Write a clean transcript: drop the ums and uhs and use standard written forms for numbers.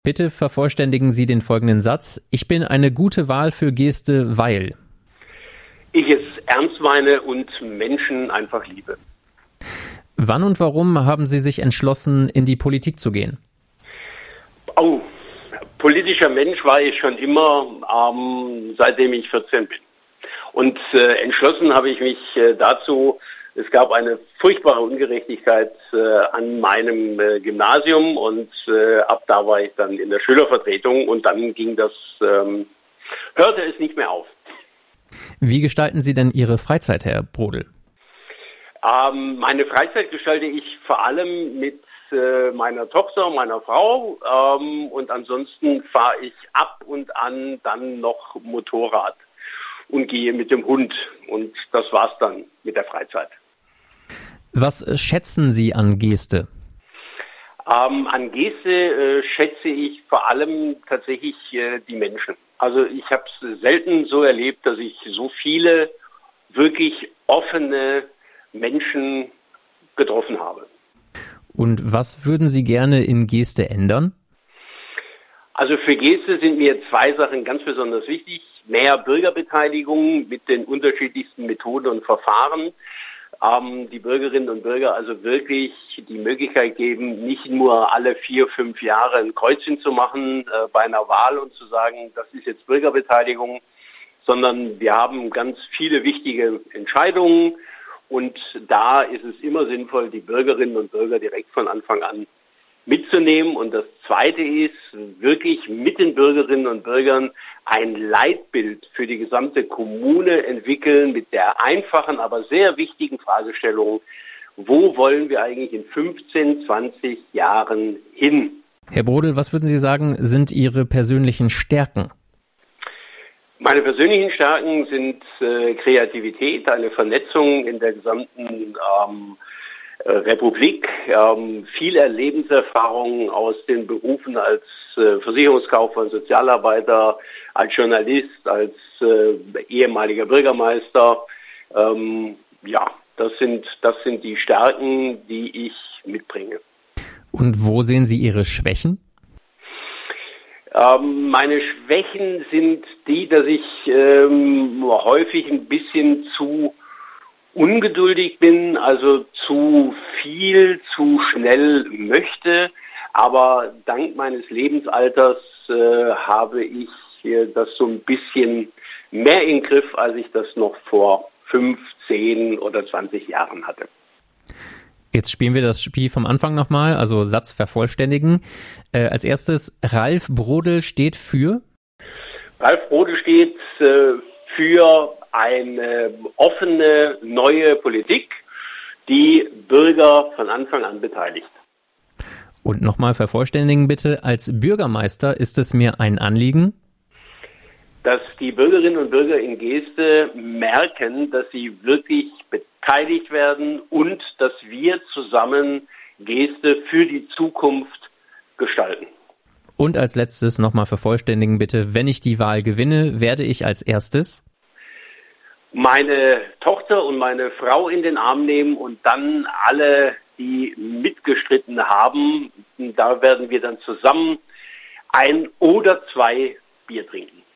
Bitte vervollständigen Sie den folgenden Satz. Ich bin eine gute Wahl für Geste, weil ich es ernst meine und Menschen einfach liebe. Wann und warum haben Sie sich entschlossen, in die Politik zu gehen? Oh, politischer Mensch war ich schon immer, seitdem ich 14 bin. Und entschlossen habe ich mich dazu, es gab eine furchtbare Ungerechtigkeit an meinem Gymnasium und ab da war ich dann in der Schülervertretung und dann hörte es nicht mehr auf. Wie gestalten Sie denn Ihre Freizeit, Herr Brodel? Meine Freizeit gestalte ich vor allem mit meiner Tochter, meiner Frau und ansonsten fahre ich ab und an dann noch Motorrad und gehe mit dem Hund und das war's dann mit der Freizeit. Was schätzen Sie an Geste? An Geste schätze ich vor allem tatsächlich die Menschen. Also ich habe es selten so erlebt, dass ich so viele wirklich offene Menschen getroffen habe. Und was würden Sie gerne in Geste ändern? Also für Geste sind mir zwei Sachen ganz besonders wichtig. Mehr Bürgerbeteiligung mit den unterschiedlichsten Methoden und Verfahren. Die Bürgerinnen und Bürger also wirklich die Möglichkeit geben, nicht nur alle 4, 5 Jahre ein Kreuzchen zu machen bei einer Wahl und zu sagen, das ist jetzt Bürgerbeteiligung, sondern wir haben ganz viele wichtige Entscheidungen und da ist es immer sinnvoll, die Bürgerinnen und Bürger direkt von Anfang an mitzunehmen. Und das Zweite ist, wirklich mit den Bürgerinnen und Bürgern ein Leitbild für die gesamte Kommune entwickeln mit der einfachen, aber sehr wichtigen Fragestellung, wo wollen wir eigentlich in 15, 20 Jahren hin? Herr Brodel, was würden Sie sagen, sind Ihre persönlichen Stärken? Meine persönlichen Stärken sind Kreativität, eine Vernetzung in der gesamten Republik, viele Lebenserfahrungen aus den Berufen als Versicherungskaufmann, Sozialarbeiter, als Journalist, als ehemaliger Bürgermeister. Das sind die Stärken, die ich mitbringe. Und wo sehen Sie Ihre Schwächen? Meine Schwächen sind die, dass ich häufig ein bisschen zu ungeduldig bin, also zu viel, zu schnell möchte. Aber dank meines Lebensalters habe ich das so ein bisschen mehr in Griff, als ich das noch vor 5, 10 oder 20 Jahren hatte. Jetzt spielen wir das Spiel vom Anfang nochmal, also Satz vervollständigen. Als erstes, Ralf Brodel steht für? Ralf Brodel steht für eine offene, neue Politik, die Bürger von Anfang an beteiligt. Und nochmal vervollständigen bitte, als Bürgermeister ist es mir ein Anliegen, dass die Bürgerinnen und Bürger in Geste merken, dass sie wirklich beteiligt werden und dass wir zusammen Geste für die Zukunft gestalten. Und als letztes nochmal vervollständigen bitte, wenn ich die Wahl gewinne, werde ich als erstes meine Tochter und meine Frau in den Arm nehmen und dann alle, die mitgestritten haben, da werden wir dann zusammen 1 oder 2 Bier trinken.